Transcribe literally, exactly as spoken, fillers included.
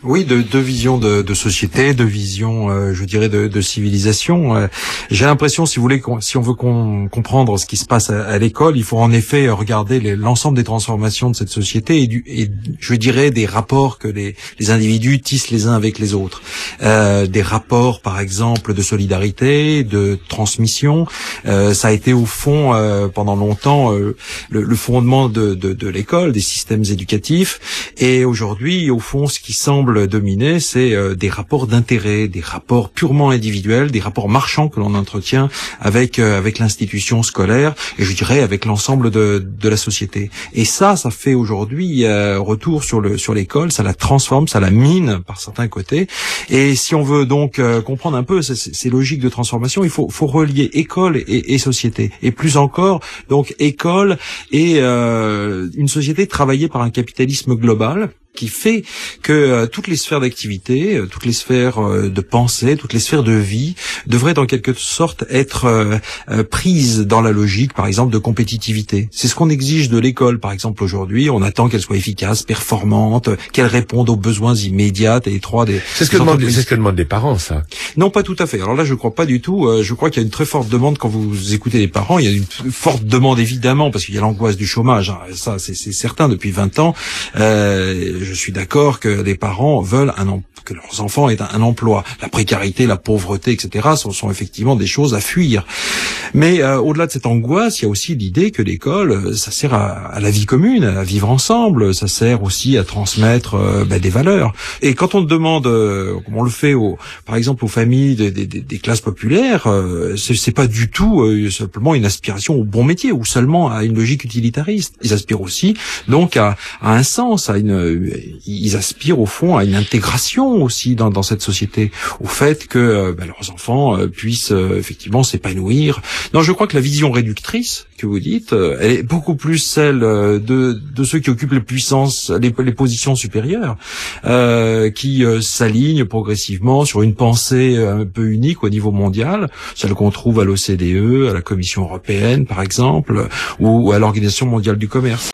Oui, de deux visions de, de société, deux visions, euh, je dirais, de, de civilisation. Euh, j'ai l'impression, si vous voulez, si on veut qu'on, comprendre ce qui se passe à, à l'école, il faut en effet regarder les, l'ensemble des transformations de cette société et, du, et je dirais des rapports que les, les individus tissent les uns avec les autres. Euh, des rapports, par exemple, de solidarité, de transmission. Euh, ça a été au fond, euh, pendant longtemps, euh, le, le fondement de, de, de l'école, des systèmes éducatifs. Et aujourd'hui, au fond, ce qui semble dominer, c'est euh, des rapports d'intérêt, des rapports purement individuels, des rapports marchands que l'on entretient avec euh, avec l'institution scolaire et je dirais avec l'ensemble de de la société. Et ça, ça fait aujourd'hui euh, retour sur le sur l'école, ça la transforme, ça la mine par certains côtés. Et si on veut donc euh, comprendre un peu ces, ces logiques de transformation, il faut faut relier école et, et société. Et plus encore, donc école et euh, une société travaillée par un capitalisme global qui fait que euh, toutes les sphères d'activité, euh, toutes les sphères euh, de pensée, toutes les sphères de vie devraient en quelque sorte être euh, euh, prises dans la logique, par exemple, de compétitivité. C'est ce qu'on exige de l'école, par exemple, aujourd'hui. On attend qu'elle soit efficace, performante, qu'elle réponde aux besoins immédiats et étroits des... C'est ce que demandent, c'est ce que demandent les parents, ça. Non, pas tout à fait. Alors là, je crois pas du tout. Euh, je crois qu'il y a une très forte demande quand vous écoutez les parents. Il y a une forte demande, évidemment, parce qu'il y a l'angoisse du chômage. Hein. Ça, c'est, c'est certain depuis vingt ans. Euh, Je suis d'accord que les parents veulent un em- que leurs enfants aient un, un emploi. La précarité, la pauvreté, et cetera sont, sont effectivement des choses à fuir. Mais euh, au-delà de cette angoisse, il y a aussi l'idée que l'école, ça sert à, à la vie commune, à vivre ensemble. Ça sert aussi à transmettre euh, ben, des valeurs. Et quand on demande, euh, comme on le fait, aux, par exemple, aux familles des, des, des classes populaires, euh, c'est, c'est pas du tout euh, simplement une aspiration au bon métier ou seulement à une logique utilitariste. Ils aspirent aussi donc à, à un sens, à une ils aspirent au fond à une intégration aussi dans, dans cette société, au fait que euh, ben, leurs enfants euh, puissent euh, effectivement s'épanouir. Non, je crois que la vision réductrice que vous dites, euh, elle est beaucoup plus celle euh, de, de ceux qui occupent les puissances, les, les positions supérieures, euh, qui euh, s'alignent progressivement sur une pensée un peu unique au niveau mondial, celle qu'on trouve à l'O C D E, à la Commission européenne par exemple, ou à l'Organisation mondiale du commerce.